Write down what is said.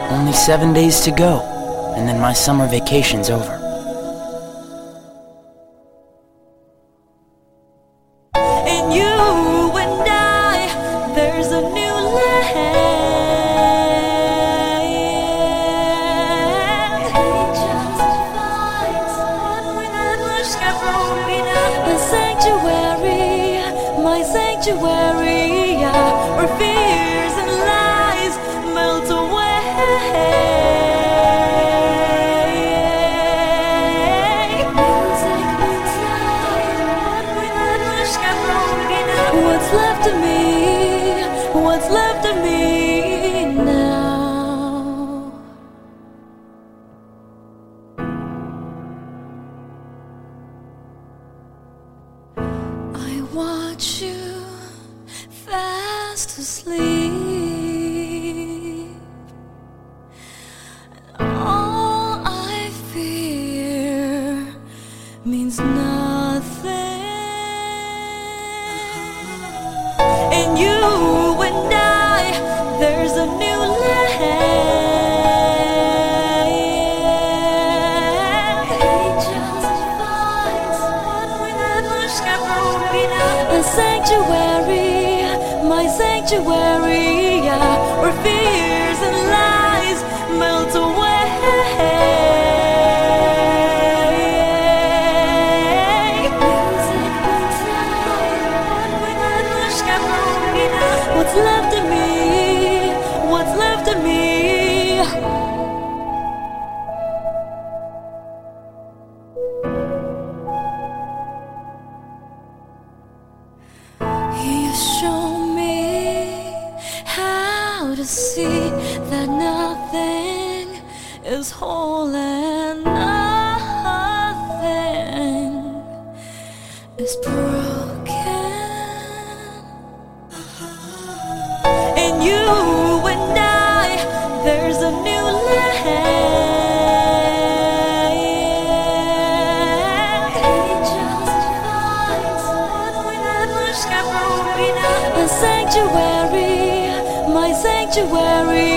Only 7 days to go, and then my summer vacation's over. And you and I, there's a new land. A sanctuary, my sanctuary, yeah, where fears and lies melt away. What's left of me? What's left of me now? I watch you fast asleep. All I fear means nothing. And you and I, there's a new land. A sanctuary, my sanctuary, yeah, where fears and lies melt away. What's left of me? What's left of me? You show me how to see that nothing is whole and nothing is broken. And you and I, there's a new land. A sanctuary, my sanctuary.